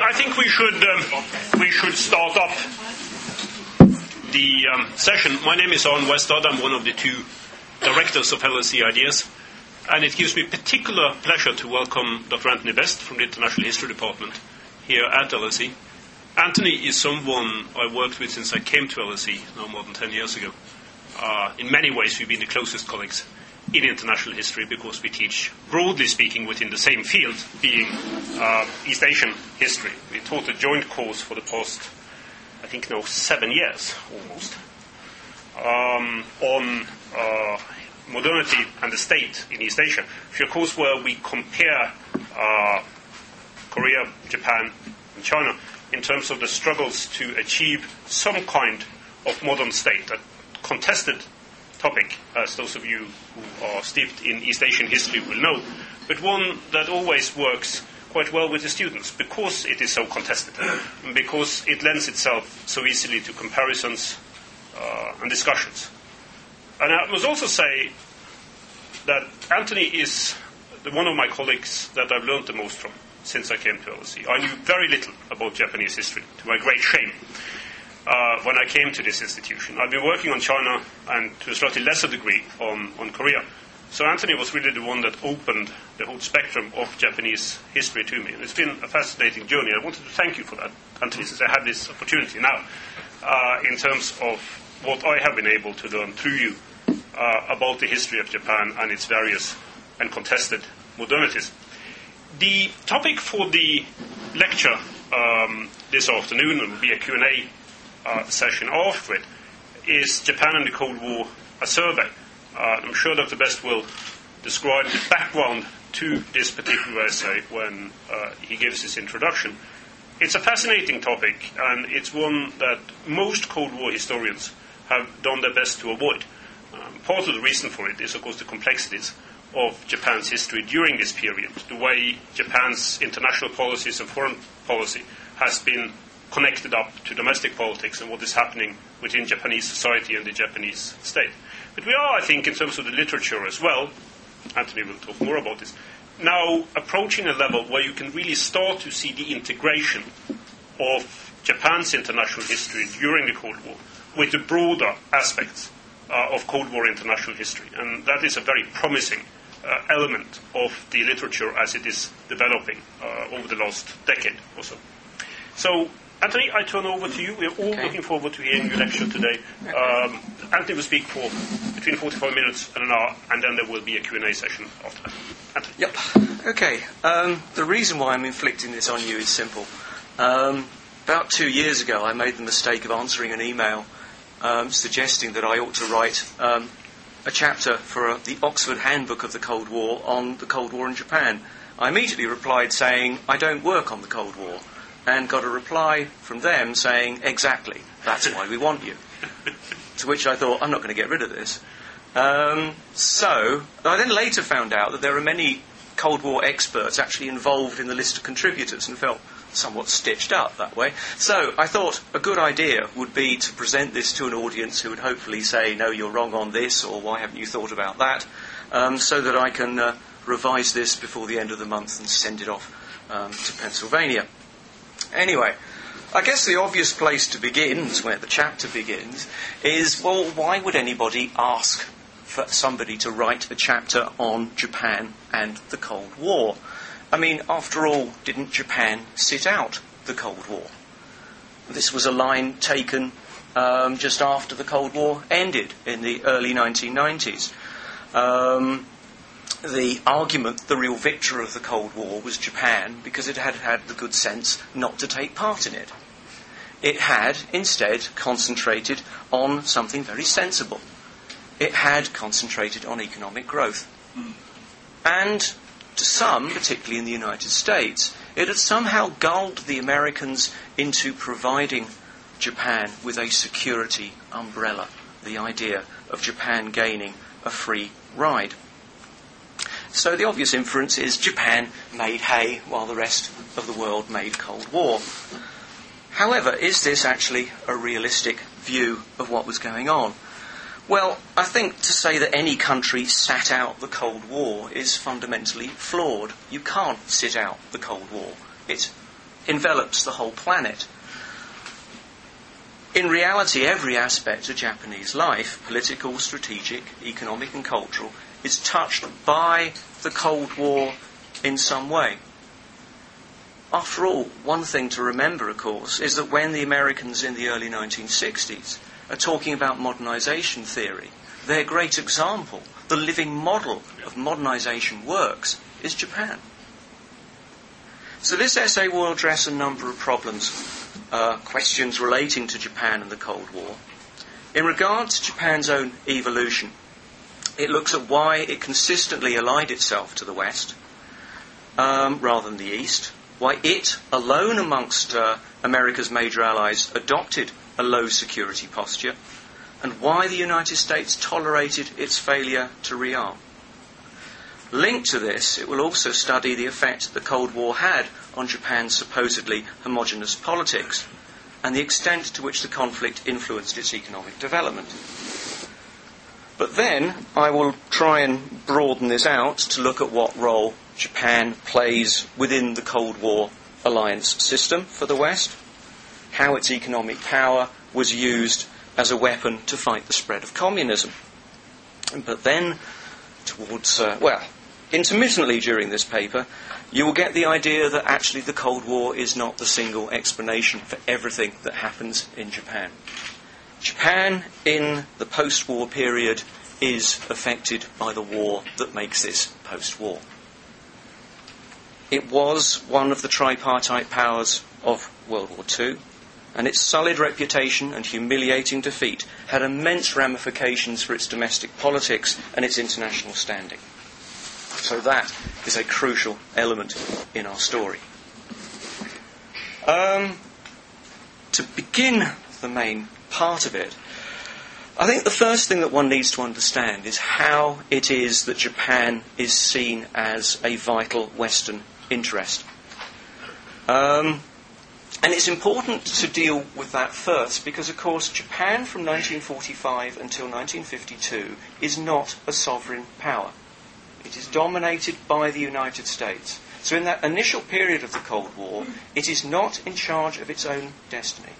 I think we should start up the session. My name is Arne Westad. I'm one of the two directors of LSE Ideas, and it gives me particular pleasure to welcome Dr. Anthony Best from the International History Department here at LSE. Anthony is someone I worked with since I came to LSE, now more than 10 years ago. In many ways, we've been the closest colleagues in international history because we teach, broadly speaking, within the same field, being East Asian history. We taught a joint course for the past, I think now 7 years, almost, on modernity and the state in East Asia. It's a course where we compare Korea, Japan, and China in terms of the struggles to achieve some kind of modern state, a contested topic, as those of you who are steeped in East Asian history will know, but one that always works quite well with the students because it is so contested, and because it lends itself so easily to comparisons and discussions. And I must also say that Anthony is one of my colleagues that I've learned the most from since I came to LSE. I knew very little about Japanese history, to my great shame, when I came to this institution. I've been working on China and to a slightly lesser degree on Korea. So Anthony was really the one that opened the whole spectrum of Japanese history to me. And it's been a fascinating journey. I wanted to thank you for that, Anthony, since I had this opportunity now, in terms of what I have been able to learn through you about the history of Japan and its various and contested modernities. The topic for the lecture this afternoon, and will be a Q&A session after it, is Japan and the Cold War, a survey. I'm sure Dr. Best will describe the background to this particular essay when he gives his introduction. It's a fascinating topic, and it's one that most Cold War historians have done their best to avoid. Part of the reason for it is, of course, the complexities of Japan's history during this period, the way Japan's international policies and foreign policy has been connected up to domestic politics and what is happening within Japanese society and the Japanese state. But we are, I think, in terms of the literature as well, Anthony will talk more about this, now approaching a level where you can really start to see the integration of Japan's international history during the Cold War with the broader aspects of Cold War international history. And that is a very promising element of the literature as it is developing over the last decade or so. So, Anthony, I turn over to you. We're all looking forward to hearing your lecture today. Anthony will speak for between 45 minutes and an hour, and then there will be a Q&A session after that. Anthony. Yep. Okay. The reason why I'm inflicting this on you is simple. About 2 years ago, I made the mistake of answering an email suggesting that I ought to write a chapter for the Oxford Handbook of the Cold War on the Cold War in Japan. I immediately replied saying, I don't work on the Cold War, and got a reply from them saying, exactly, that's why we want you. To which I thought, I'm not going to get rid of this. So I then later found out that there are many Cold War experts actually involved in the list of contributors, and felt somewhat stitched up that way. So I thought a good idea would be to present this to an audience who would hopefully say, no, you're wrong on this, or why haven't you thought about that, so that I can revise this before the end of the month and send it off to Pennsylvania. Anyway, I guess the obvious place to begin, is where the chapter begins, is, well, why would anybody ask for somebody to write a chapter on Japan and the Cold War? I mean, after all, didn't Japan sit out the Cold War? This was a line taken just after the Cold War ended in the early 1990s. The argument, the real victor of the Cold War, was Japan, because it had had the good sense not to take part in it. It had, instead, concentrated on something very sensible. It had concentrated on economic growth. And to some, particularly in the United States, it had somehow gulled the Americans into providing Japan with a security umbrella, the idea of Japan gaining a free ride. So the obvious inference is Japan made hay while the rest of the world made Cold War. However, is this actually a realistic view of what was going on? Well, I think to say that any country sat out the Cold War is fundamentally flawed. You can't sit out the Cold War. It envelops the whole planet. In reality, every aspect of Japanese life, political, strategic, economic and cultural, is touched by the Cold War in some way. After all, one thing to remember, of course, is that when the Americans in the early 1960s are talking about modernization theory, their great example, the living model of modernization works, is Japan. So this essay will address a number of problems, questions relating to Japan and the Cold War. In regard to Japan's own evolution, it looks at why it consistently allied itself to the West rather than the East, why it, alone amongst America's major allies, adopted a low security posture, and why the United States tolerated its failure to rearm. Linked to this, it will also study the effect the Cold War had on Japan's supposedly homogeneous politics and the extent to which the conflict influenced its economic development. But then I will try and broaden this out to look at what role Japan plays within the Cold War alliance system for the West, how its economic power was used as a weapon to fight the spread of communism. But then, intermittently during this paper, you will get the idea that actually the Cold War is not the single explanation for everything that happens in Japan. Japan, in the post-war period, is affected by the war that makes this post-war. It was one of the tripartite powers of World War II, and its sullied reputation and humiliating defeat had immense ramifications for its domestic politics and its international standing. So that is a crucial element in our story. To begin the main part of it, I think the first thing that one needs to understand is how it is that Japan is seen as a vital Western interest. And it's important to deal with that first because, of course, Japan from 1945 until 1952 is not a sovereign power. It is dominated by the United States. So in that initial period of the Cold War, it is not in charge of its own destiny.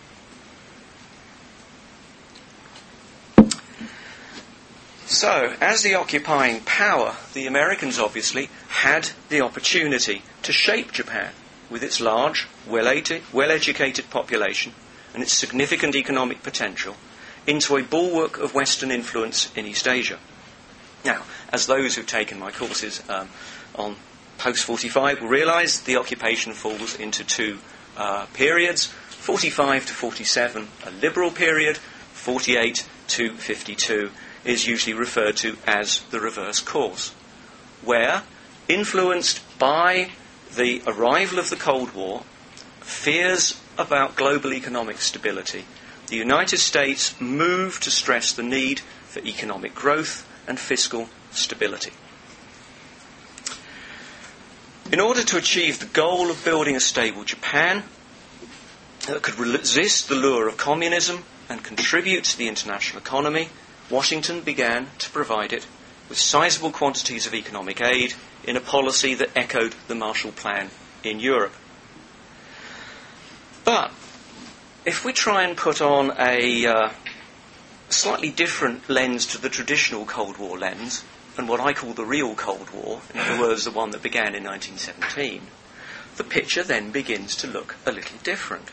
So, as the occupying power, the Americans obviously had the opportunity to shape Japan with its large, well-educated population and its significant economic potential into a bulwark of Western influence in East Asia. Now, as those who've taken my courses on post-45 will realise, the occupation falls into two periods. 45 to 47, a liberal period. 48 to 52 is usually referred to as the reverse course, where, influenced by the arrival of the Cold War, fears about global economic stability, the United States moved to stress the need for economic growth and fiscal stability. In order to achieve the goal of building a stable Japan that could resist the lure of communism and contribute to the international economy, Washington began to provide it with sizable quantities of economic aid in a policy that echoed the Marshall Plan in Europe. But if we try and put on a slightly different lens to the traditional Cold War lens, and what I call the real Cold War, in other words, the one that began in 1917, the picture then begins to look a little different.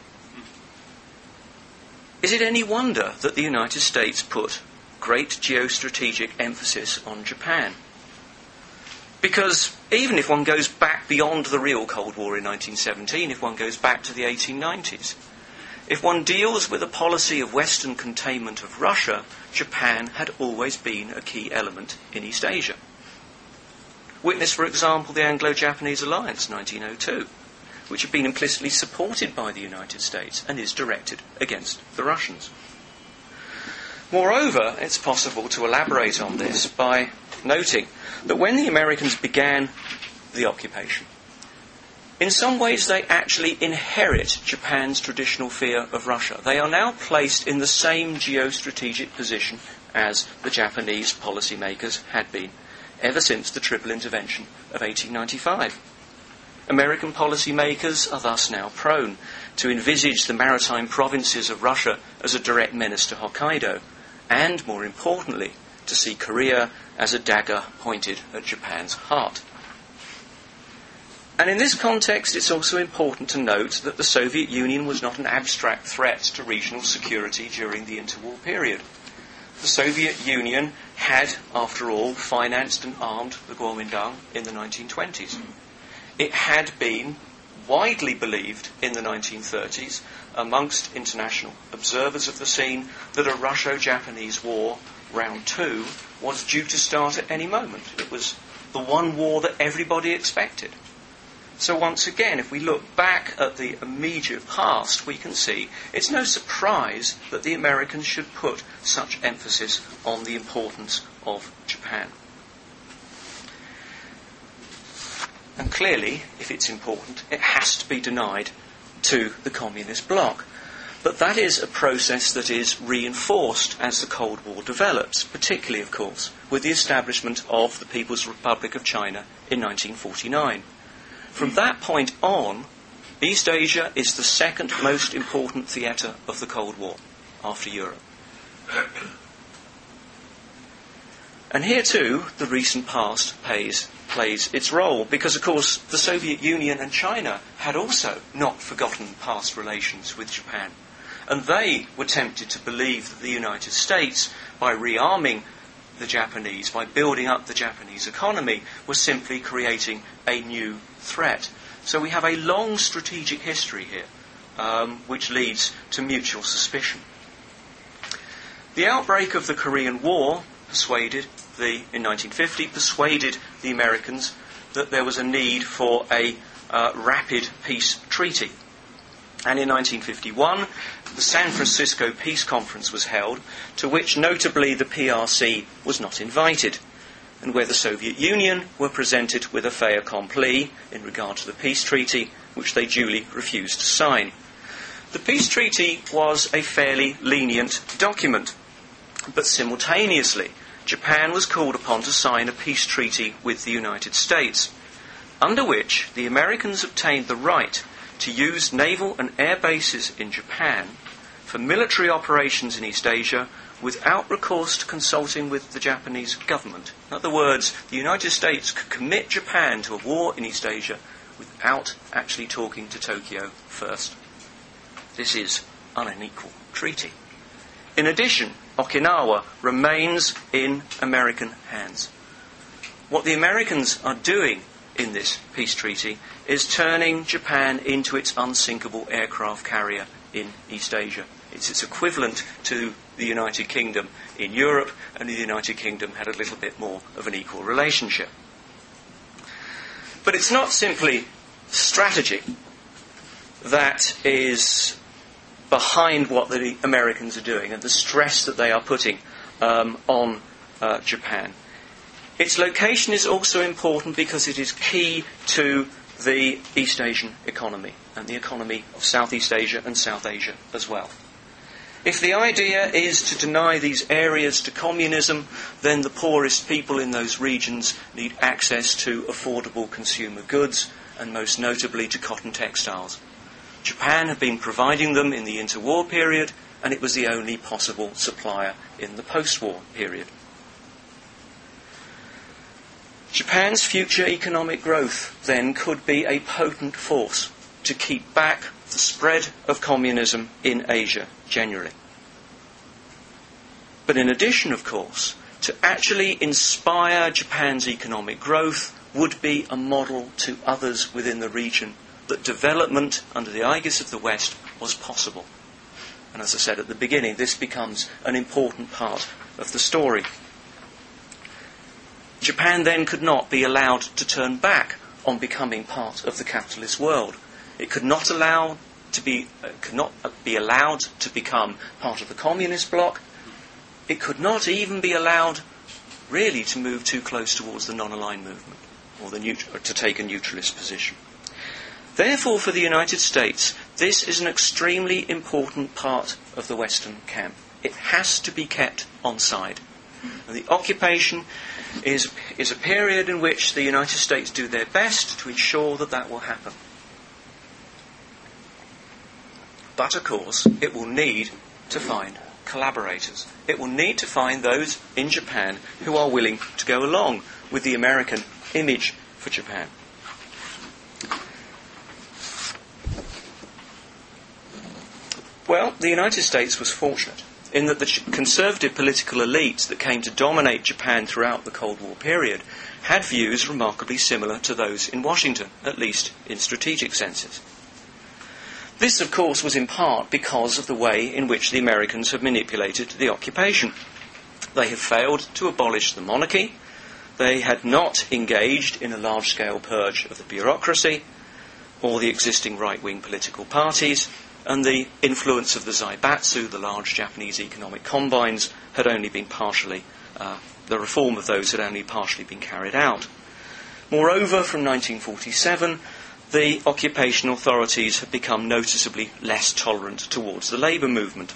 Is it any wonder that the United States put great geostrategic emphasis on Japan? Because even if one goes back beyond the real Cold War in 1917, if one goes back to the 1890s, if one deals with a policy of Western containment of Russia, Japan had always been a key element in East Asia. Witness, for example, the Anglo-Japanese Alliance, 1902, which had been implicitly supported by the United States and is directed against the Russians. Moreover, it's possible to elaborate on this by noting that when the Americans began the occupation, in some ways they actually inherit Japan's traditional fear of Russia. They are now placed in the same geostrategic position as the Japanese policymakers had been ever since the Triple Intervention of 1895. American policymakers are thus now prone to envisage the maritime provinces of Russia as a direct menace to Hokkaido, and, more importantly, to see Korea as a dagger pointed at Japan's heart. And in this context, it's also important to note that the Soviet Union was not an abstract threat to regional security during the interwar period. The Soviet Union had, after all, financed and armed the Kuomintang in the 1920s. It had been widely believed in the 1930s amongst international observers of the scene that a Russo-Japanese war, round two, was due to start at any moment. It was the one war that everybody expected. So once again, if we look back at the immediate past, we can see it's no surprise that the Americans should put such emphasis on the importance of Japan. And clearly, if it's important, it has to be denied to the communist bloc. But that is a process that is reinforced as the Cold War develops, particularly, of course, with the establishment of the People's Republic of China in 1949. From that point on, East Asia is the second most important theatre of the Cold War, after Europe. And here too, the recent past plays its role, because of course the Soviet Union and China had also not forgotten past relations with Japan. And they were tempted to believe that the United States, by rearming the Japanese, by building up the Japanese economy, was simply creating a new threat. So we have a long strategic history here, which leads to mutual suspicion. The outbreak of the Korean War in 1950, persuaded the Americans that there was a need for a rapid peace treaty. And in 1951, the San Francisco Peace Conference was held, to which notably the PRC was not invited, and where the Soviet Union were presented with a fait accompli in regard to the peace treaty, which they duly refused to sign. The peace treaty was a fairly lenient document, but simultaneously Japan was called upon to sign a peace treaty with the United States, under which the Americans obtained the right to use naval and air bases in Japan for military operations in East Asia without recourse to consulting with the Japanese government. In other words, the United States could commit Japan to a war in East Asia without actually talking to Tokyo first. This is an unequal treaty. In addition, Okinawa remains in American hands. What the Americans are doing in this peace treaty is turning Japan into its unsinkable aircraft carrier in East Asia. It's its equivalent to the United Kingdom in Europe, and the United Kingdom had a little bit more of an equal relationship. But it's not simply strategy that is behind what the Americans are doing and the stress that they are putting on Japan. Its location is also important because it is key to the East Asian economy and the economy of Southeast Asia and South Asia as well. If the idea is to deny these areas to communism, then the poorest people in those regions need access to affordable consumer goods, and most notably to cotton textiles. Japan had been providing them in the interwar period, and it was the only possible supplier in the post-war period. Japan's future economic growth then could be a potent force to keep back the spread of communism in Asia generally. But in addition, of course, to actually inspire Japan's economic growth would be a model to others within the region that development under the aegis of the West was possible. And as I said at the beginning, this becomes an important part of the story. Japan then could not be allowed to turn back on becoming part of the capitalist world. It could not be allowed to become part of the communist bloc. It could not even be allowed really to move too close towards the non-aligned movement or to take a neutralist position. Therefore, for the United States, this is an extremely important part of the Western camp. It has to be kept on side. And the occupation is a period in which the United States do their best to ensure that that will happen. But, of course, it will need to find collaborators. It will need to find those in Japan who are willing to go along with the American image for Japan. Well, the United States was fortunate in that the conservative political elite that came to dominate Japan throughout the Cold War period had views remarkably similar to those in Washington, at least in strategic senses. This, of course, was in part because of the way in which the Americans had manipulated the occupation. They had failed to abolish the monarchy, they had not engaged in a large-scale purge of the bureaucracy or the existing right-wing political parties, and the influence of the Zaibatsu, the large Japanese economic combines, had only been partially, the reform of those had only partially been carried out. Moreover, from 1947, the occupation authorities had become noticeably less tolerant towards the labour movement.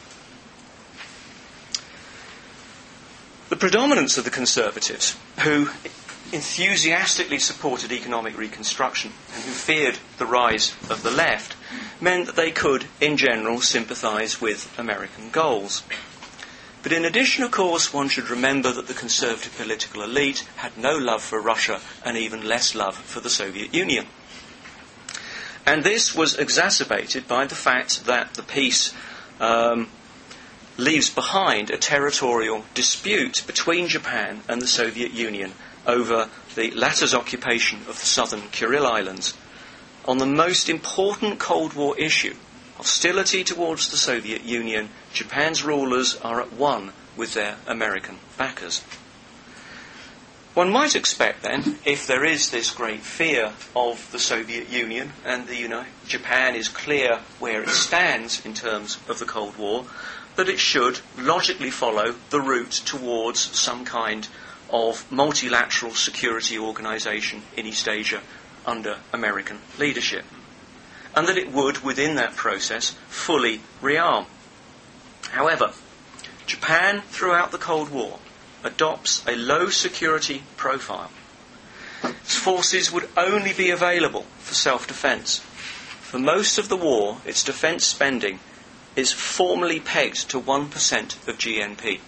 The predominance of the Conservatives, who enthusiastically supported economic reconstruction and who feared the rise of the left, meant that they could, in general, sympathise with American goals. But in addition, of course, one should remember that the conservative political elite had no love for Russia and even less love for the Soviet Union. And this was exacerbated by the fact that the peace leaves behind a territorial dispute between Japan and the Soviet Union over the latter's occupation of the southern Kuril Islands. On the most important Cold War issue, hostility towards the Soviet Union, Japan's rulers are at one with their American backers. One might expect then, if there is this great fear of the Soviet Union and Japan is clear where it stands in terms of the Cold War, that it should logically follow the route towards some kind of multilateral security organisation in East Asia under American leadership, and that it would, within that process, fully rearm. However, Japan, throughout the Cold War, adopts a low security profile. Its forces would only be available for self-defence. For most of the war, its defence spending is formally pegged to 1% of GNP.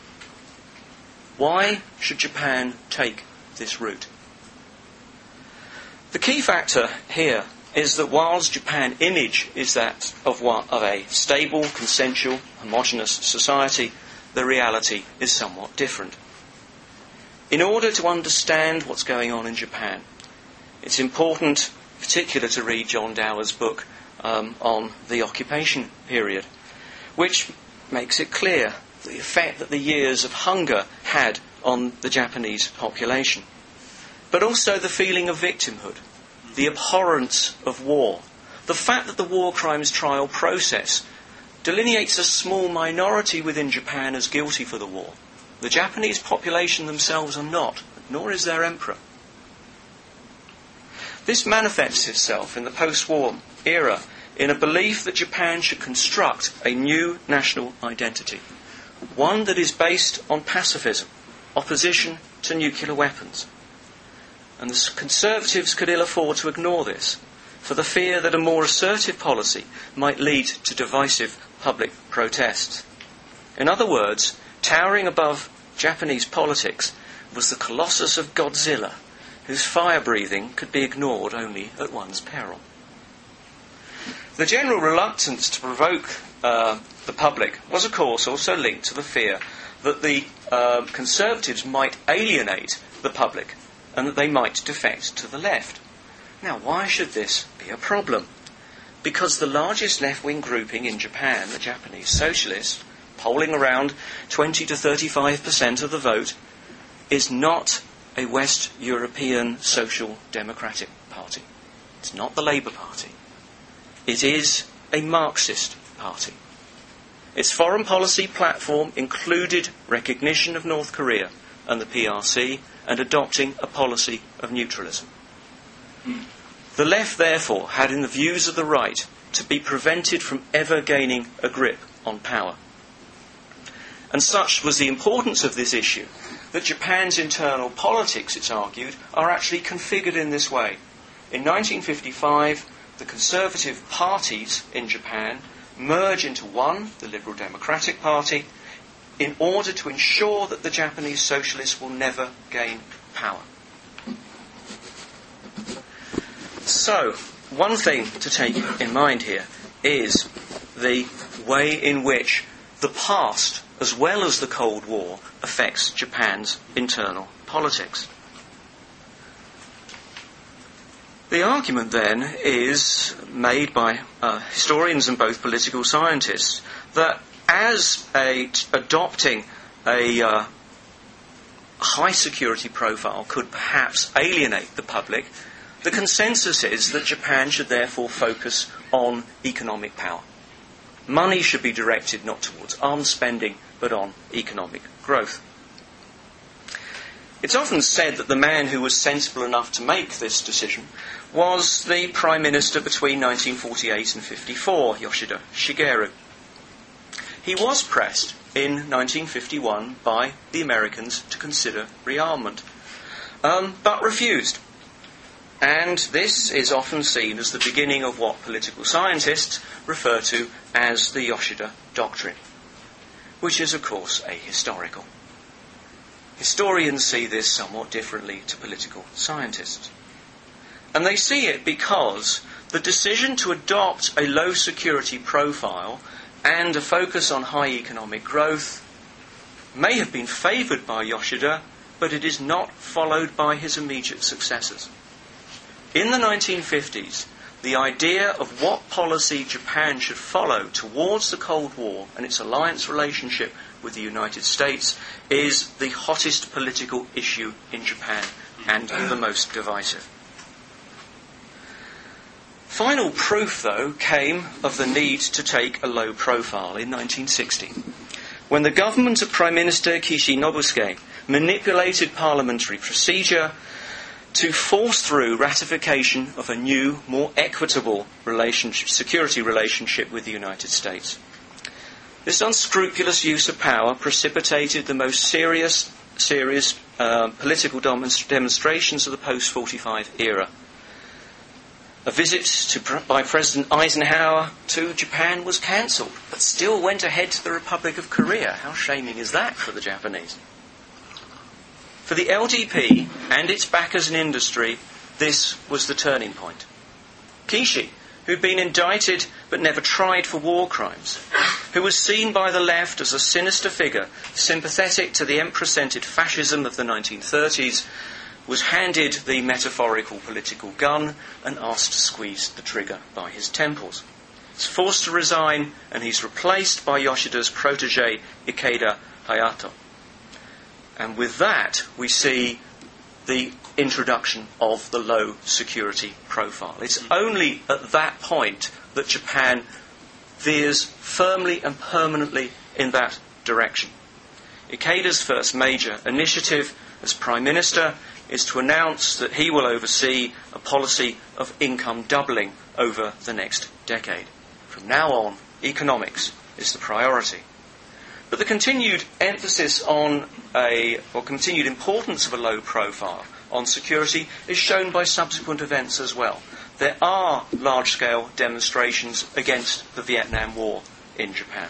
Why should Japan take this route? The key factor here is that whilst Japan's image is that of a stable, consensual, homogeneous society, the reality is somewhat different. In order to understand what's going on in Japan, it's important, in particular, to read John Dower's book on the occupation period, which makes it clear the effect that the years of hunger had on the Japanese population, but also the feeling of victimhood, the abhorrence of war, the fact that the war crimes trial process delineates a small minority within Japan as guilty for the war. The Japanese population themselves are not, nor is their emperor. This manifests itself in the post-war era in a belief that Japan should construct a new national identity, one that is based on pacifism, opposition to nuclear weapons. And the Conservatives could ill afford to ignore this, for the fear that a more assertive policy might lead to divisive public protests. In other words, towering above Japanese politics was the colossus of Godzilla, whose fire-breathing could be ignored only at one's peril. The general reluctance to provoke the public was, of course, also linked to the fear that the Conservatives might alienate the public and that they might defect to the left. Now, why should this be a problem? Because the largest left-wing grouping in Japan, the Japanese Socialists, polling around 20 to 35% of the vote, is not a West European social democratic party. It's not the Labour Party. It is a Marxist party. Its foreign policy platform included recognition of North Korea and the PRC and adopting a policy of neutralism. The left, therefore, had in the views of the right to be prevented from ever gaining a grip on power. And such was the importance of this issue that Japan's internal politics, it's argued, are actually configured in this way. In 1955, the conservative parties in Japan merge into one, the Liberal Democratic Party, in order to ensure that the Japanese socialists will never gain power. So, one thing to take in mind here is the way in which the past, as well as the Cold War, affects Japan's internal politics. The argument then is made by historians and both political scientists that as adopting a high security profile could perhaps alienate the public, the consensus is that Japan should therefore focus on economic power. Money should be directed not towards arms spending, but on economic growth. It's often said that the man who was sensible enough to make this decision was the Prime Minister between 1948 and 54, Yoshida Shigeru. He was pressed in 1951 by the Americans to consider rearmament, but refused. And this is often seen as the beginning of what political scientists refer to as the Yoshida Doctrine, which is, of course, ahistorical. Historians see this somewhat differently to political scientists. And they see it because the decision to adopt a low security profile and a focus on high economic growth may have been favoured by Yoshida, but it is not followed by his immediate successors. In the 1950s, the idea of what policy Japan should follow towards the Cold War and its alliance relationship with the United States is the hottest political issue in Japan and the most divisive. Final proof, though, came of the need to take a low profile in 1960, when the government of Prime Minister Kishi Nobusuke manipulated parliamentary procedure to force through ratification of a new, more equitable security relationship with the United States. This unscrupulous use of power precipitated the most serious political demonstrations of the post-45 era. A visit by President Eisenhower to Japan was cancelled, but still went ahead to the Republic of Korea. How shaming is that for the Japanese? For the LDP and its backers in industry, this was the turning point. Kishi, who'd been indicted but never tried for war crimes, who was seen by the left as a sinister figure, sympathetic to the emperor-centred fascism of the 1930s, was handed the metaphorical political gun and asked to squeeze the trigger by his temples. He's forced to resign, and he's replaced by Yoshida's protege, Ikeda Hayato. And with that, we see the introduction of the low security profile. It's only at that point that Japan veers firmly and permanently in that direction. Ikeda's first major initiative as Prime Minister is to announce that he will oversee a policy of income doubling over the next decade. From now on, economics is the priority. But the continued emphasis on continued importance of a low profile on security is shown by subsequent events as well. There are large-scale demonstrations against the Vietnam War in Japan.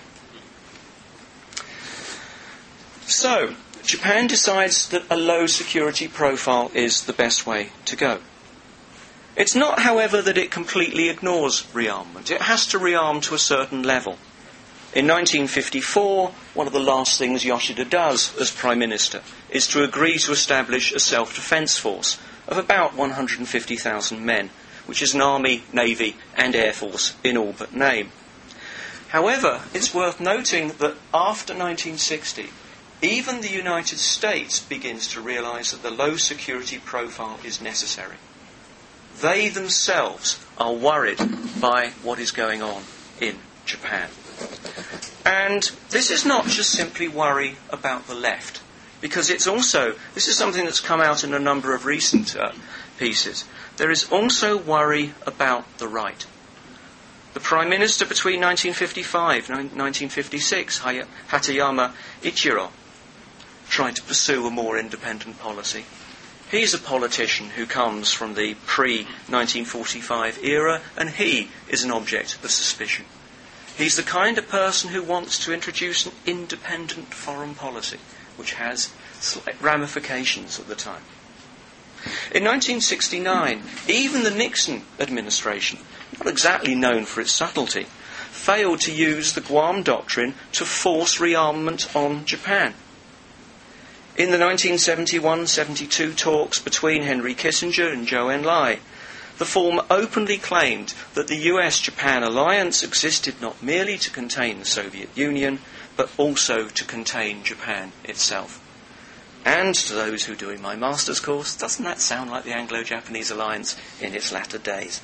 So, Japan decides that a low security profile is the best way to go. It's not, however, that it completely ignores rearmament. It has to rearm to a certain level. In 1954, one of the last things Yoshida does as Prime Minister is to agree to establish a self-defence force of about 150,000 men, which is an army, navy and air force in all but name. However, it's worth noting that after 1960, even the United States begins to realise that the low security profile is necessary. They themselves are worried by what is going on in Japan. And this is not just simply worry about the left, because this is something that's come out in a number of recent pieces. There is also worry about the right. The Prime Minister between 1955 and 1956, Hatayama Ichiro, tried to pursue a more independent policy. He's a politician who comes from the pre-1945 era, and he is an object of suspicion. He's the kind of person who wants to introduce an independent foreign policy, which has slight ramifications at the time. In 1969, even the Nixon administration, not exactly known for its subtlety, failed to use the Guam Doctrine to force rearmament on Japan. In the 1971-72 talks between Henry Kissinger and Zhou Enlai, the former openly claimed that the US-Japan alliance existed not merely to contain the Soviet Union, but also to contain Japan itself. And to those who are doing my master's course, doesn't that sound like the Anglo-Japanese alliance in its latter days?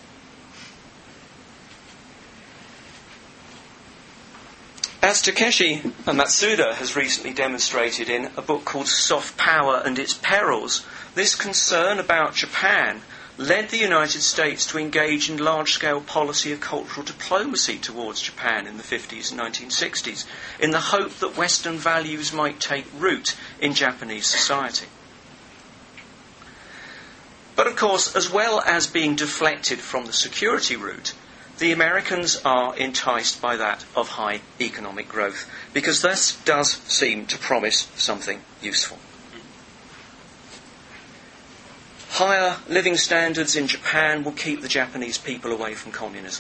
As Takeshi Matsuda has recently demonstrated in a book called Soft Power and Its Perils, this concern about Japan led the United States to engage in large-scale policy of cultural diplomacy towards Japan in the 50s and 1960s, in the hope that Western values might take root in Japanese society. But of course, as well as being deflected from the security route, the Americans are enticed by that of high economic growth, because this does seem to promise something useful. Higher living standards in Japan will keep the Japanese people away from communism.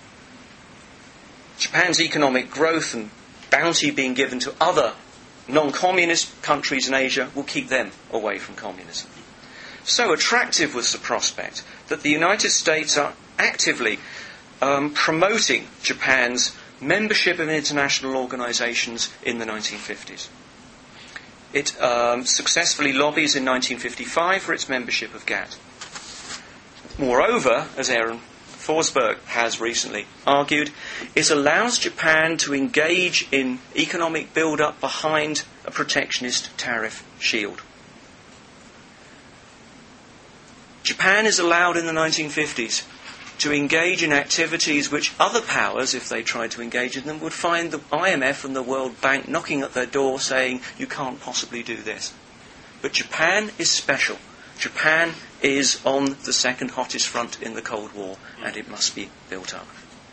Japan's economic growth and bounty being given to other non-communist countries in Asia will keep them away from communism. So attractive was the prospect that the United States are actively promoting Japan's membership of international organisations in the 1950s. It successfully lobbies in 1955 for its membership of GATT. Moreover, as Aaron Forsberg has recently argued, it allows Japan to engage in economic build-up behind a protectionist tariff shield. Japan is allowed in the 1950s to engage in activities which other powers, if they tried to engage in them, would find the IMF and the World Bank knocking at their door saying, you can't possibly do this. But Japan is special. Japan is on the second hottest front in the Cold War, and it must be built up.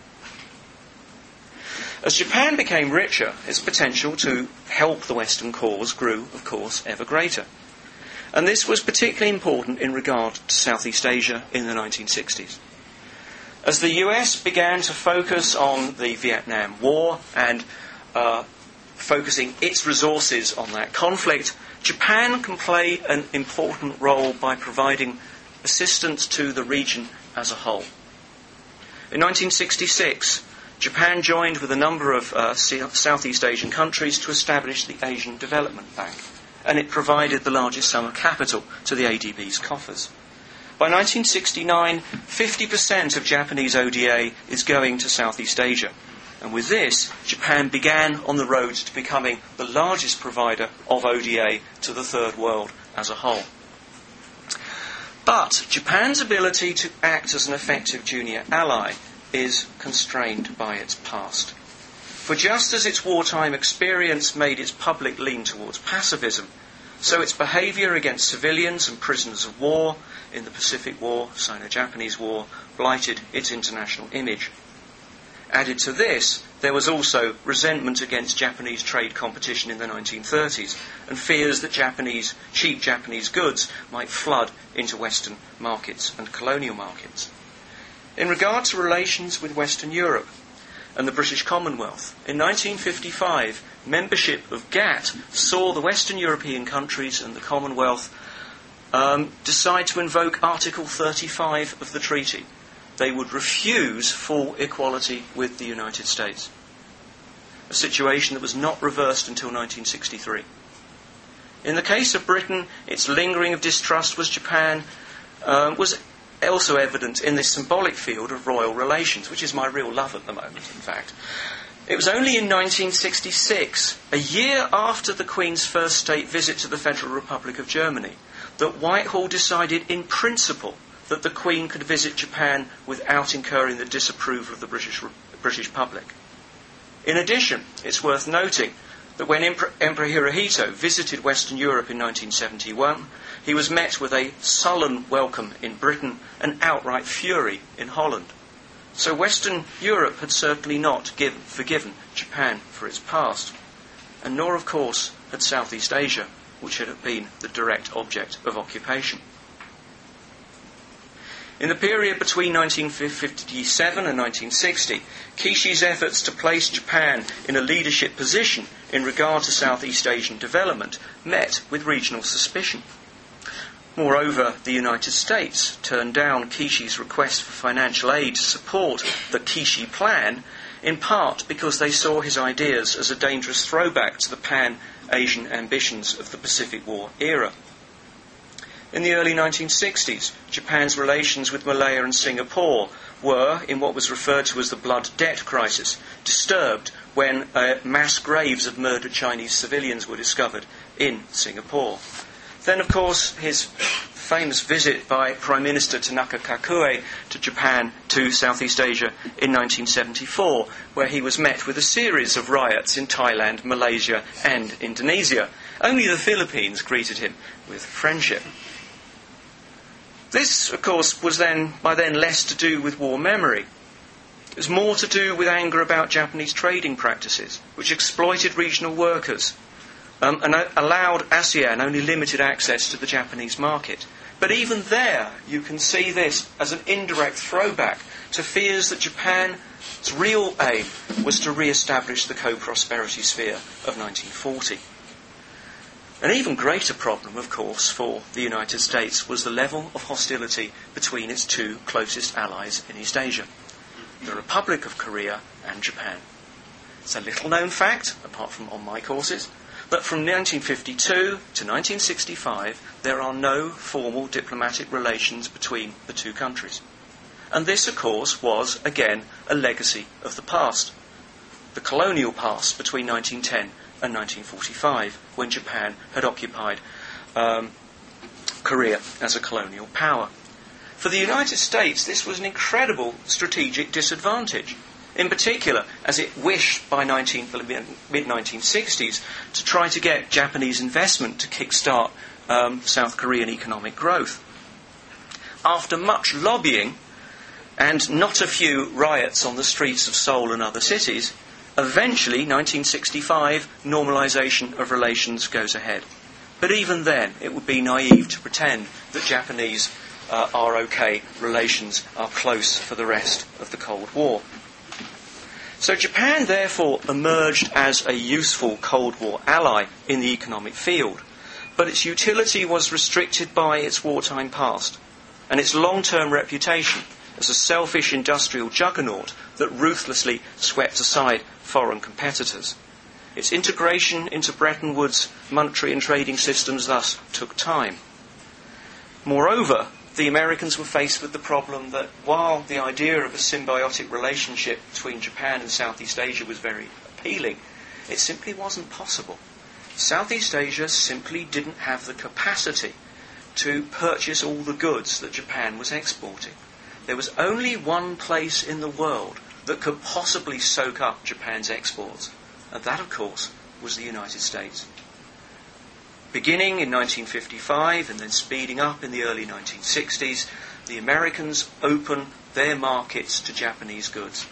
As Japan became richer, its potential to help the Western cause grew, of course, ever greater. And this was particularly important in regard to Southeast Asia in the 1960s. As the US began to focus on the Vietnam War and focusing its resources on that conflict, Japan can play an important role by providing assistance to the region as a whole. In 1966, Japan joined with a number of Southeast Asian countries to establish the Asian Development Bank, and it provided the largest sum of capital to the ADB's coffers. By 1969, 50% of Japanese ODA is going to Southeast Asia. And with this, Japan began on the road to becoming the largest provider of ODA to the Third World as a whole. But Japan's ability to act as an effective junior ally is constrained by its past. For just as its wartime experience made its public lean towards pacifism, so its behaviour against civilians and prisoners of war in the Pacific War, Sino-Japanese War, blighted its international image. Added to this, there was also resentment against Japanese trade competition in the 1930s, and fears that cheap Japanese goods might flood into Western markets and colonial markets. In regard to relations with Western Europe and the British Commonwealth, in 1955, membership of GATT saw the Western European countries and the Commonwealth decide to invoke Article 35 of the treaty. They would refuse full equality with the United States, a situation that was not reversed until 1963. In the case of Britain, its lingering of distrust with Japan was also evident in this symbolic field of royal relations, which is my real love at the moment, in fact. It was only in 1966, a year after the Queen's first state visit to the Federal Republic of Germany, that Whitehall decided in principle that the Queen could visit Japan without incurring the disapproval of the British public. In addition, it's worth noting that when Emperor Hirohito visited Western Europe in 1971, he was met with a sullen welcome in Britain and outright fury in Holland. So Western Europe had certainly not forgiven Japan for its past, and nor, of course, had Southeast Asia, which had been the direct object of occupation. In the period between 1957 and 1960, Kishi's efforts to place Japan in a leadership position in regard to Southeast Asian development met with regional suspicion. Moreover, the United States turned down Kishi's request for financial aid to support the Kishi Plan, in part because they saw his ideas as a dangerous throwback to the Pan-Asian ambitions of the Pacific War era. In the early 1960s, Japan's relations with Malaya and Singapore were, in what was referred to as the blood debt crisis, disturbed when mass graves of murdered Chinese civilians were discovered in Singapore. Then, of course, his famous visit by Prime Minister Tanaka Kakue to Japan, to Southeast Asia, in 1974, where he was met with a series of riots in Thailand, Malaysia and Indonesia. Only the Philippines greeted him with friendship. This, of course, was by then less to do with war memory. It was more to do with anger about Japanese trading practices, which exploited regional workers and allowed ASEAN only limited access to the Japanese market. But even there, you can see this as an indirect throwback to fears that Japan's real aim was to re-establish the co-prosperity sphere of 1940. An even greater problem, of course, for the United States was the level of hostility between its two closest allies in East Asia, the Republic of Korea and Japan. It's a little-known fact, apart from on my courses, that from 1952 to 1965 there are no formal diplomatic relations between the two countries. And this, of course, was, again, a legacy of the past, the colonial past between 1910 and 1945, when Japan had occupied Korea as a colonial power. For the United States, this was an incredible strategic disadvantage, in particular as it wished by the mid-1960s to try to get Japanese investment to kickstart South Korean economic growth. After much lobbying and not a few riots on the streets of Seoul and other cities, eventually, 1965, normalisation of relations goes ahead. But even then, it would be naive to pretend that Japanese ROK relations are close for the rest of the Cold War. So Japan, therefore, emerged as a useful Cold War ally in the economic field, but its utility was restricted by its wartime past and its long-term reputation as a selfish industrial juggernaut that ruthlessly swept aside foreign competitors. Its integration into Bretton Woods monetary and trading systems thus took time. Moreover, the Americans were faced with the problem that while the idea of a symbiotic relationship between Japan and Southeast Asia was very appealing, it simply wasn't possible. Southeast Asia simply didn't have the capacity to purchase all the goods that Japan was exporting. There was only one place in the world that could possibly soak up Japan's exports, and that, of course, was the United States. Beginning in 1955 and then speeding up in the early 1960s, the Americans opened their markets to Japanese goods.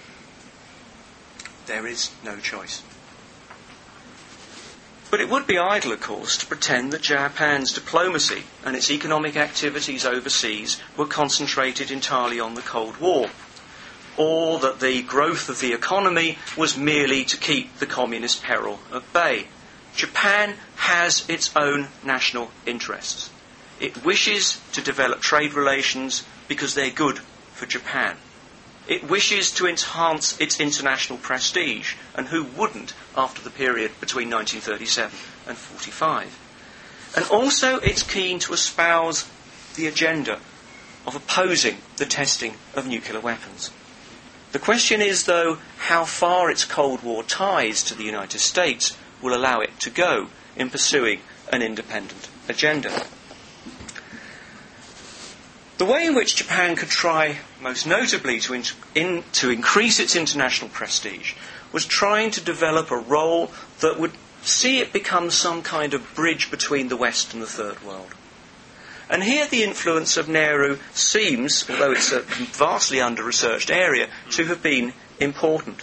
There is no choice. But it would be idle, of course, to pretend that Japan's diplomacy and its economic activities overseas were concentrated entirely on the Cold War, or that the growth of the economy was merely to keep the communist peril at bay. Japan has its own national interests. It wishes to develop trade relations because they're good for Japan. It wishes to enhance its international prestige, and who wouldn't after the period between 1937 and 1945. And also it's keen to espouse the agenda of opposing the testing of nuclear weapons. The question is, though, how far its Cold War ties to the United States will allow it to go in pursuing an independent agenda. The way in which Japan could try most notably to increase its international prestige, was trying to develop a role that would see it become some kind of bridge between the West and the Third World. And here the influence of Nehru seems, although it's a vastly under-researched area, to have been important.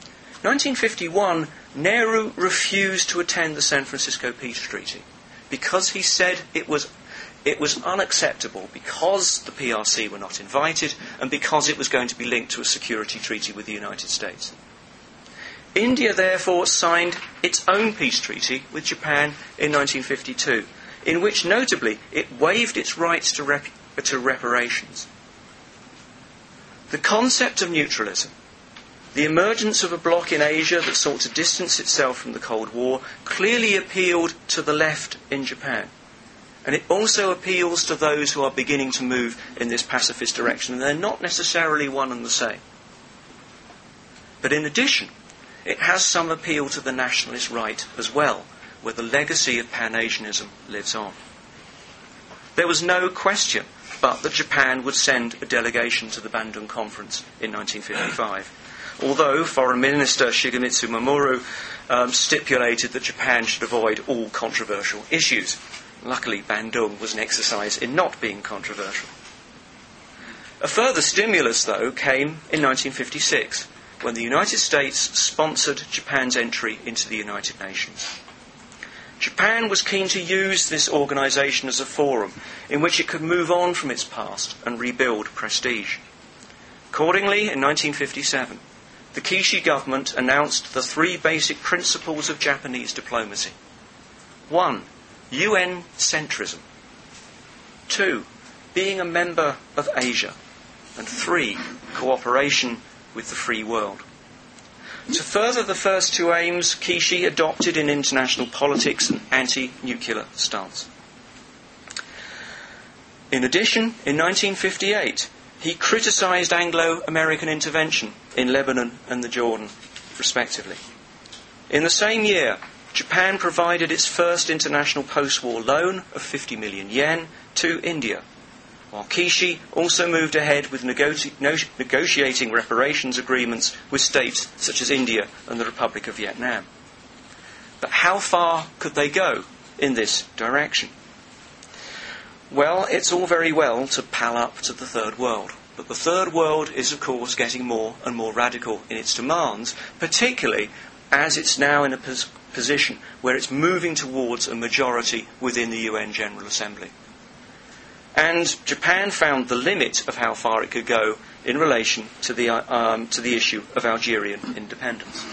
1951, Nehru refused to attend the San Francisco Peace Treaty because he said it was unacceptable because the PRC were not invited and because it was going to be linked to a security treaty with the United States. India, therefore, signed its own peace treaty with Japan in 1952, in which, notably, it waived its rights to reparations. The concept of neutralism, the emergence of a bloc in Asia that sought to distance itself from the Cold War, clearly appealed to the left in Japan. And it also appeals to those who are beginning to move in this pacifist direction, and they're not necessarily one and the same. But in addition, it has some appeal to the nationalist right as well, where the legacy of Pan-Asianism lives on. There was no question but that Japan would send a delegation to the Bandung Conference in 1955, although Foreign Minister Shigemitsu Mamoru stipulated that Japan should avoid all controversial issues. Luckily, Bandung was an exercise in not being controversial. A further stimulus, though, came in 1956, when the United States sponsored Japan's entry into the United Nations. Japan was keen to use this organisation as a forum in which it could move on from its past and rebuild prestige. Accordingly, in 1957, the Kishi government announced the 3 basic principles of Japanese diplomacy. 1. UN centrism. 2. Being a member of Asia. And 3. Cooperation with the free world. To further the first 2 aims, Kishi adopted in international politics an anti-nuclear stance. In addition, in 1958, he criticised Anglo-American intervention in Lebanon and the Jordan, respectively. In the same year, Japan provided its first international post-war loan of 50 million yen to India, while Kishi also moved ahead with negotiating reparations agreements with states such as India and the Republic of Vietnam. But how far could they go in this direction? Well, it's all very well to pal up to the Third World, but the Third World is, of course, getting more and more radical in its demands, particularly as it's now in a position where it's moving towards a majority within the UN General Assembly. And Japan found the limit of how far it could go in relation to the issue of Algerian independence.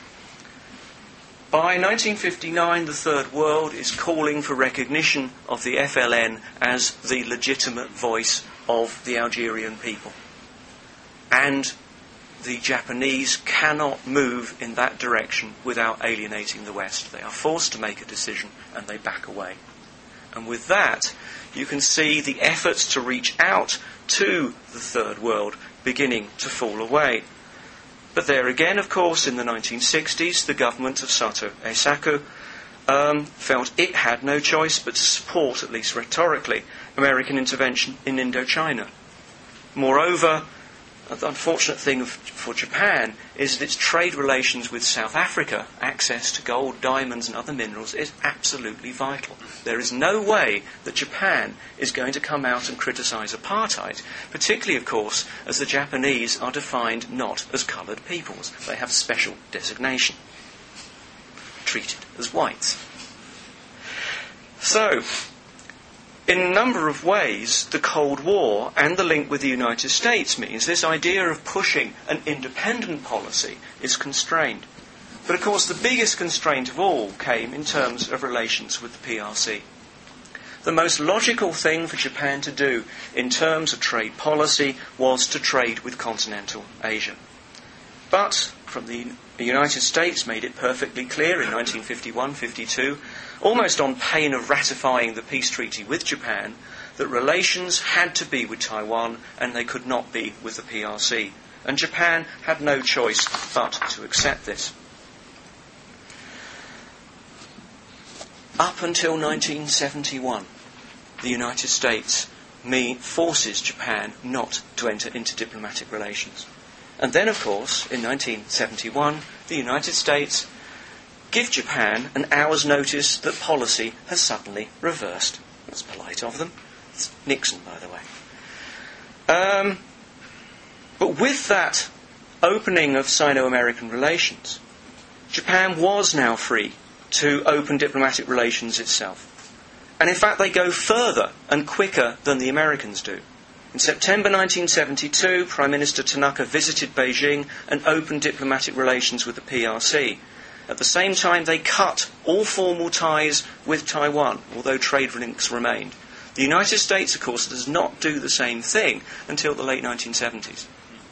By 1959, the Third World is calling for recognition of the FLN as the legitimate voice of the Algerian people. And the Japanese cannot move in that direction without alienating the West. They are forced to make a decision and they back away. And with that, you can see the efforts to reach out to the Third World beginning to fall away. But there again, of course, in the 1960s, the government of Sato Eisaku felt it had no choice but to support, at least rhetorically, American intervention in Indochina. Moreover, the unfortunate thing for Japan is that its trade relations with South Africa, access to gold, diamonds and other minerals, is absolutely vital. There is no way that Japan is going to come out and criticise apartheid, particularly, of course, as the Japanese are defined not as coloured peoples. They have special designation, treated as whites. So, in a number of ways, the Cold War and the link with the United States means this idea of pushing an independent policy is constrained. But of course, the biggest constraint of all came in terms of relations with the PRC. The most logical thing for Japan to do in terms of trade policy was to trade with continental Asia. But from the United States made it perfectly clear in 1951-52, almost on pain of ratifying the peace treaty with Japan, that relations had to be with Taiwan and they could not be with the PRC. And Japan had no choice but to accept this. Up until 1971, the United States forces Japan not to enter into diplomatic relations. And then, of course, in 1971, the United States give Japan an hour's notice that policy has suddenly reversed. That's polite of them. It's Nixon, by the way. But with that opening of Sino-American relations, Japan was now free to open diplomatic relations itself. And in fact, they go further and quicker than the Americans do. In September 1972, Prime Minister Tanaka visited Beijing and opened diplomatic relations with the PRC. At the same time, they cut all formal ties with Taiwan, although trade links remained. The United States, of course, does not do the same thing until the late 1970s.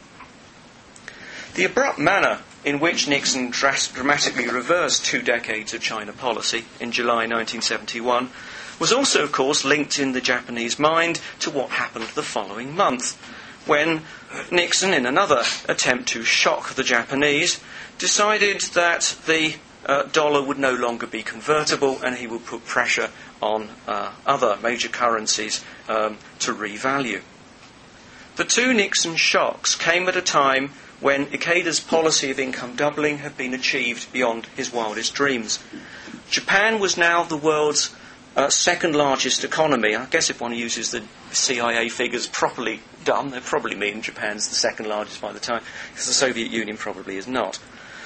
The abrupt manner in which Nixon dramatically reversed 2 decades of China policy in July 1971 was also, of course, linked in the Japanese mind to what happened the following month, when Nixon, in another attempt to shock the Japanese, decided that the dollar would no longer be convertible and he would put pressure on other major currencies to revalue. The 2 Nixon shocks came at a time when Ikeda's policy of income doubling had been achieved beyond his wildest dreams. Japan was now the world's second largest economy. I guess if one uses the CIA figures properly done, they probably mean Japan's the second largest by the time, because the Soviet Union probably is not.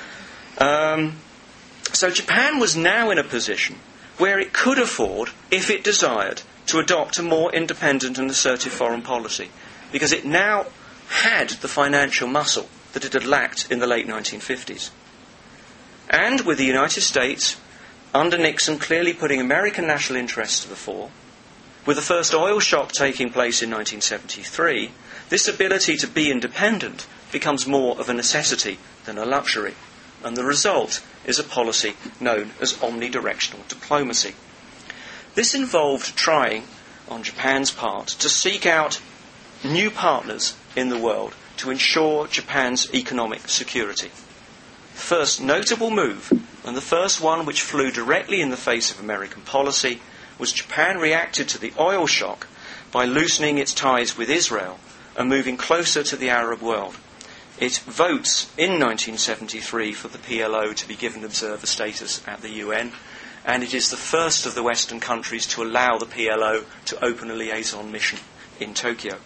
So Japan was now in a position where it could afford, if it desired, to adopt a more independent and assertive foreign policy, because it now had the financial muscle that it had lacked in the late 1950s. And with the United States, under Nixon clearly putting American national interests to the fore, with the first oil shock taking place in 1973, this ability to be independent becomes more of a necessity than a luxury. And the result is a policy known as omnidirectional diplomacy. This involved trying, on Japan's part, to seek out new partners in the world to ensure Japan's economic security. The first notable move, and the first one which flew directly in the face of American policy, was Japan reacted to the oil shock by loosening its ties with Israel and moving closer to the Arab world. It votes in 1973 for the PLO to be given observer status at the UN, and it is the first of the Western countries to allow the PLO to open a liaison mission in Tokyo.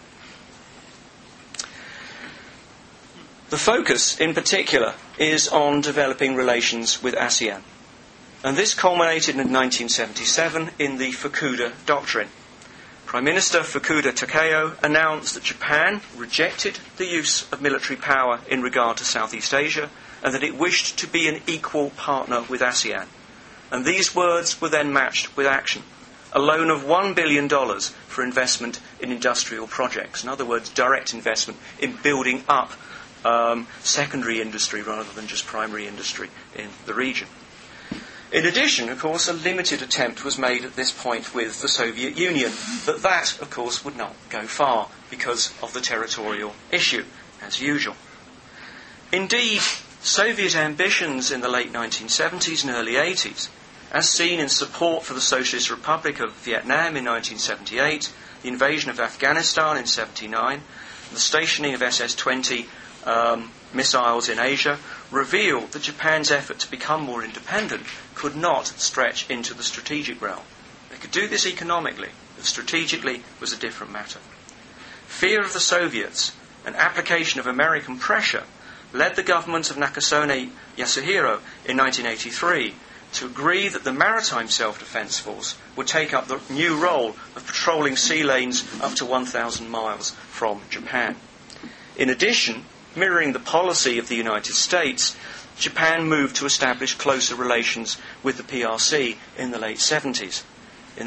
The focus, in particular, is on developing relations with ASEAN. And this culminated in 1977 in the Fukuda Doctrine. Prime Minister Fukuda Takeo announced that Japan rejected the use of military power in regard to Southeast Asia and that it wished to be an equal partner with ASEAN. And these words were then matched with action. A loan of $1 billion for investment in industrial projects. In other words, direct investment in building up secondary industry rather than just primary industry in the region. In addition, of course, a limited attempt was made at this point with the Soviet Union, but that, of course, would not go far because of the territorial issue, as usual. Indeed, Soviet ambitions in the late 1970s and early 80s, as seen in support for the Socialist Republic of Vietnam in 1978, the invasion of Afghanistan in 1979, the stationing of SS-20 missiles in Asia, revealed that Japan's effort to become more independent could not stretch into the strategic realm. They could do this economically, but strategically was a different matter. Fear of the Soviets and application of American pressure led the government of Nakasone Yasuhiro in 1983 to agree that the Maritime Self-Defense Force would take up the new role of patrolling sea lanes up to 1,000 miles from Japan. In addition, mirroring the policy of the United States, Japan moved to establish closer relations with the PRC in the late 70s. In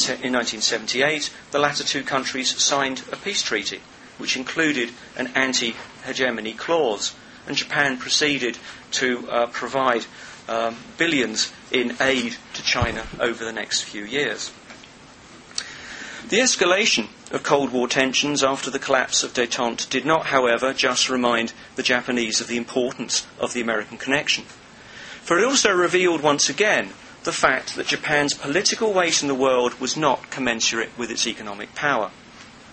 1978, the latter 2 countries signed a peace treaty, which included an anti-hegemony clause, and Japan proceeded to provide billions in aid to China over the next few years. The escalation of Cold War tensions after the collapse of détente did not, however, just remind the Japanese of the importance of the American connection, for it also revealed once again the fact that Japan's political weight in the world was not commensurate with its economic power.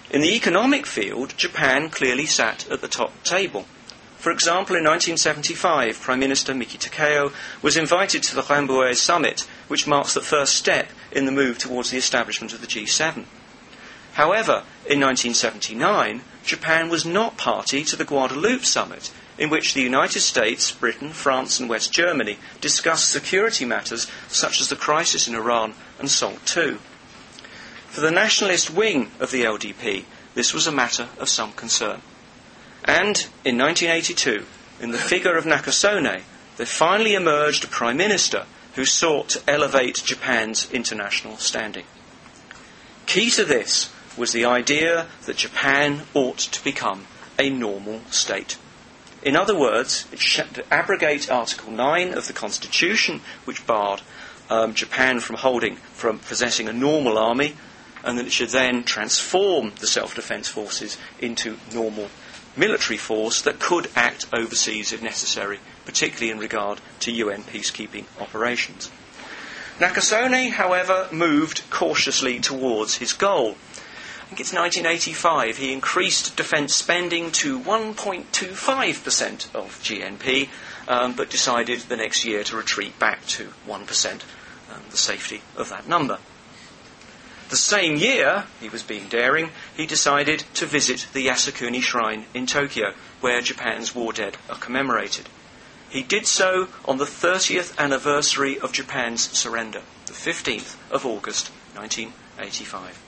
In the economic field, Japan clearly sat at the top table. For example, in 1975, Prime Minister Miki Takeo was invited to the Rambouillet summit, which marks the first step in the move towards the establishment of the G7. However, in 1979, Japan was not party to the Guadeloupe summit, in which the United States, Britain, France and West Germany discussed security matters such as the crisis in Iran and SALT II. For the nationalist wing of the LDP, this was a matter of some concern. And in 1982, in the figure of Nakasone, there finally emerged a prime minister who sought to elevate Japan's international standing. Key to this was the idea that Japan ought to become a normal state. In other words, it should abrogate Article 9 of the Constitution, which barred Japan from possessing a normal army, and that it should then transform the self-defence forces into normal military force that could act overseas if necessary, particularly in regard to UN peacekeeping operations. Nakasone, however, moved cautiously towards his goal. I think it's 1985, he increased defence spending to 1.25% of GNP, but decided the next year to retreat back to 1%, the safety of that number. The same year, he was being daring, he decided to visit the Yasukuni Shrine in Tokyo, where Japan's war dead are commemorated. He did so on the 30th anniversary of Japan's surrender, the 15th of August 1985.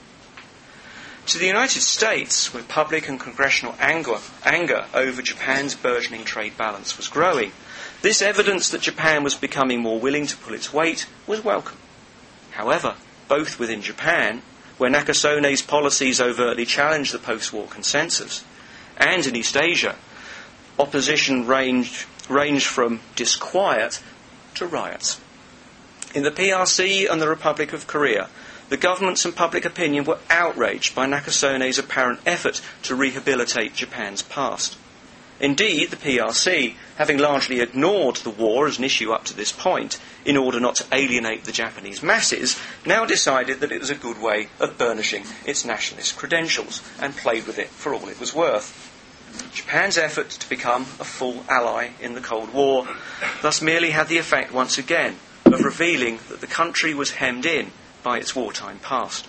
To the United States, where public and congressional anger over Japan's burgeoning trade balance was growing, this evidence that Japan was becoming more willing to pull its weight was welcome. However, both within Japan, where Nakasone's policies overtly challenged the post-war consensus, and in East Asia, opposition ranged from disquiet to riots. In the PRC and the Republic of Korea, the governments and public opinion were outraged by Nakasone's apparent effort to rehabilitate Japan's past. Indeed, the PRC, having largely ignored the war as an issue up to this point, in order not to alienate the Japanese masses, now decided that it was a good way of burnishing its nationalist credentials, and played with it for all it was worth. Japan's effort to become a full ally in the Cold War thus merely had the effect once again of revealing that the country was hemmed in by its wartime past.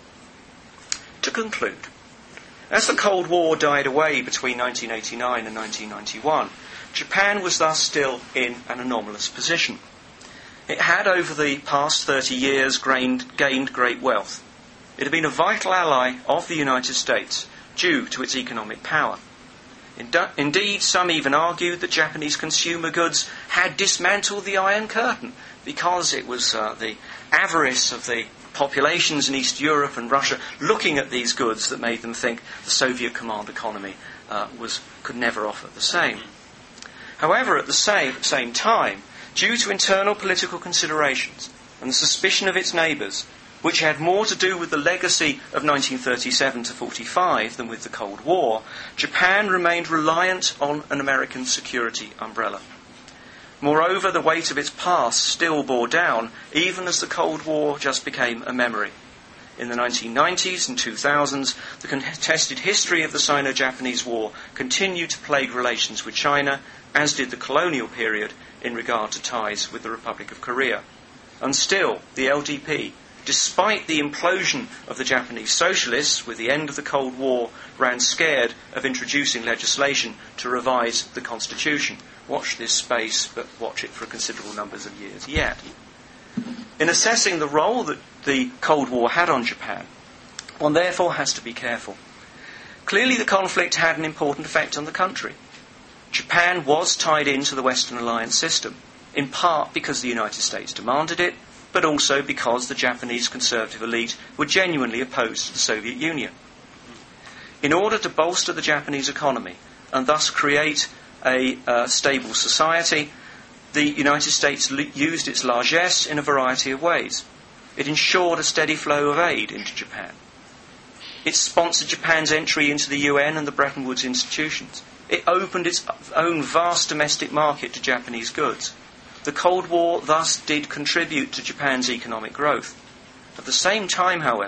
To conclude, as the Cold War died away between 1989 and 1991, Japan was thus still in an anomalous position. It had, over the past 30 years, gained great wealth. It had been a vital ally of the United States due to its economic power. Indeed, some even argued that Japanese consumer goods had dismantled the Iron Curtain because it was the avarice of the populations in East Europe and Russia looking at these goods that made them think the Soviet command economy could never offer the same. However, at the same time, due to internal political considerations and the suspicion of its neighbours, which had more to do with the legacy of 1937 to 45 than with the Cold War, Japan remained reliant on an American security umbrella. Moreover, the weight of its past still bore down, even as the Cold War just became a memory. In the 1990s and 2000s, the contested history of the Sino-Japanese War continued to plague relations with China, as did the colonial period in regard to ties with the Republic of Korea. And still, the LDP, despite the implosion of the Japanese socialists with the end of the Cold War, ran scared of introducing legislation to revise the constitution. Watch this space, but watch it for considerable numbers of years yet. In assessing the role that the Cold War had on Japan, one therefore has to be careful. Clearly the conflict had an important effect on the country. Japan was tied into the Western alliance system, in part because the United States demanded it, but also because the Japanese conservative elite were genuinely opposed to the Soviet Union. In order to bolster the Japanese economy and thus create a stable society, the United States used its largesse in a variety of ways. It ensured a steady flow of aid into Japan. It sponsored Japan's entry into the UN and the Bretton Woods institutions. It opened its own vast domestic market to Japanese goods. The Cold War thus did contribute to Japan's economic growth. At the same time, however,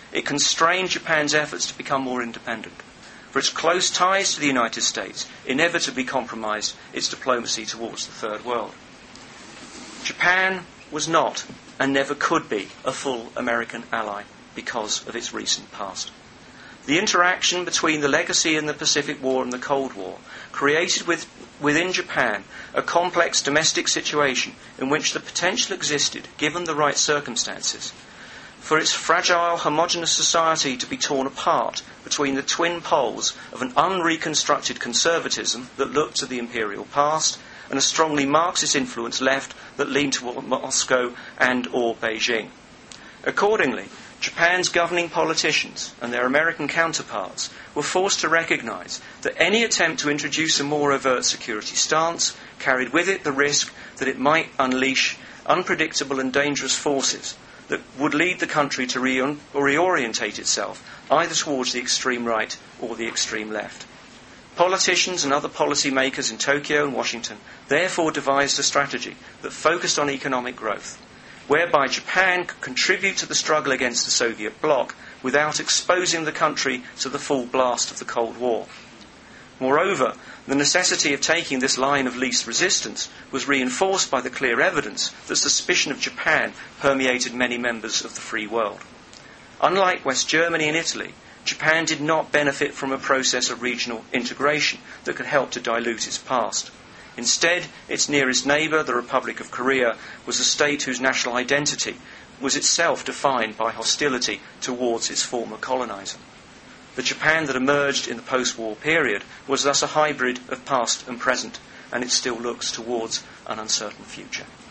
it constrained Japan's efforts to become more independent. For its close ties to the United States inevitably compromised its diplomacy towards the Third World. Japan was not, and never could be, a full American ally because of its recent past. The interaction between the legacy in the Pacific War and the Cold War created within Japan a complex domestic situation in which the potential existed, given the right circumstances, for its fragile, homogeneous society to be torn apart between the twin poles of an unreconstructed conservatism that looked to the imperial past and a strongly Marxist influence left that leaned toward Moscow and or Beijing. Accordingly, Japan's governing politicians and their American counterparts were forced to recognise that any attempt to introduce a more overt security stance carried with it the risk that it might unleash unpredictable and dangerous forces that would lead the country to reorientate itself either towards the extreme right or the extreme left. Politicians and other policy makers in Tokyo and Washington therefore devised a strategy that focused on economic growth, whereby Japan could contribute to the struggle against the Soviet bloc without exposing the country to the full blast of the Cold War. Moreover, the necessity of taking this line of least resistance was reinforced by the clear evidence that suspicion of Japan permeated many members of the free world. Unlike West Germany and Italy, Japan did not benefit from a process of regional integration that could help to dilute its past. Instead, its nearest neighbour, the Republic of Korea, was a state whose national identity was itself defined by hostility towards its former coloniser. The Japan that emerged in the post-war period was thus a hybrid of past and present, and it still looks towards an uncertain future.